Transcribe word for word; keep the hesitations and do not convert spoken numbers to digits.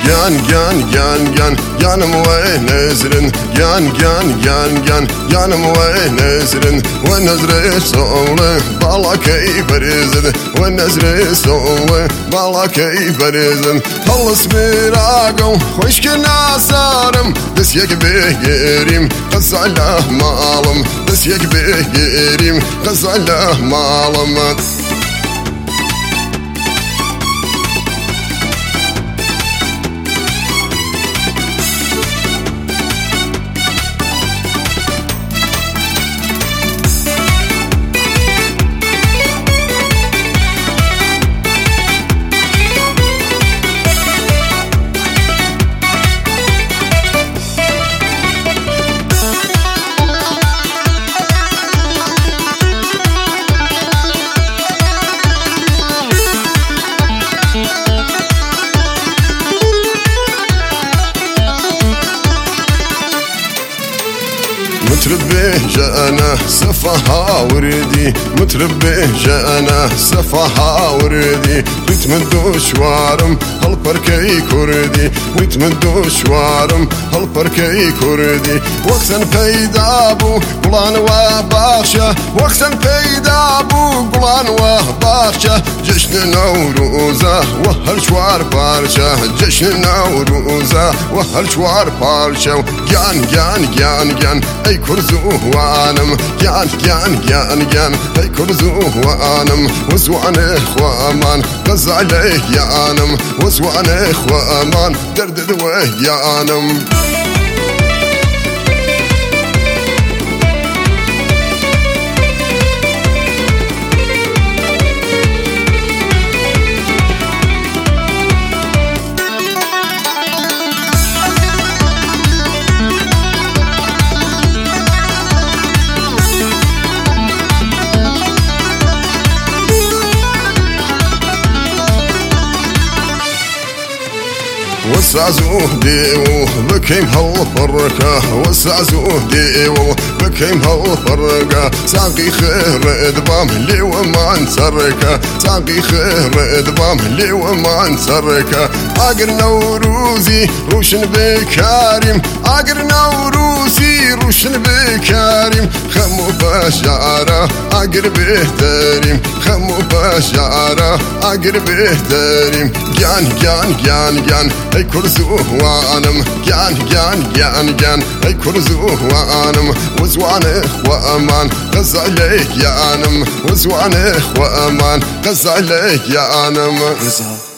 Gyan gyan gyan gyan yanım ve nezrin Gyan gyan gyan gyan yanım ve nezrin Ve nezri soğlu balakay berizin Ve nezri soğlu balakay berizin Hallıs mirago hoşkin asarım Desyek begerim kazala malım Desyek begerim kazala malım متربي جانا صفها وردي متربي جانا صفها وردي ويتمدو شوارم هالبركي كردي ويتمدو شوارم هالبركي كردي وقتا پیدا بو قلان وباشا وقتا پیدا بو قلان وباشا جشن نوروزا وهالشوار بارشا جشن نوروزا وهالشوار بارشا جان جان جان جان اي كرزوانم جان جان جان جان اي كرزوانم وسوان اخوامان غز عليه يانم وسوان اخوامان دردد ويانم وسعزوه ديو بكيم هالفرقة وسعزوه ديو بكيم هالفرقة ساقي خير ادبام لي وما نسركة ساقي خير ادبام لي وما نسركة اقر نوروزي روشن بكارم اقر نوروزي روشن بكارم خمو بشارة اقر بهتريم خمو بشارة اقر بهتريم جان جان جان جان اي كرزوانم جان جان جان جان اي كرزوانم وزوان اخوامان غز عليك يا انم وزوان اخوامان غز عليك يا انم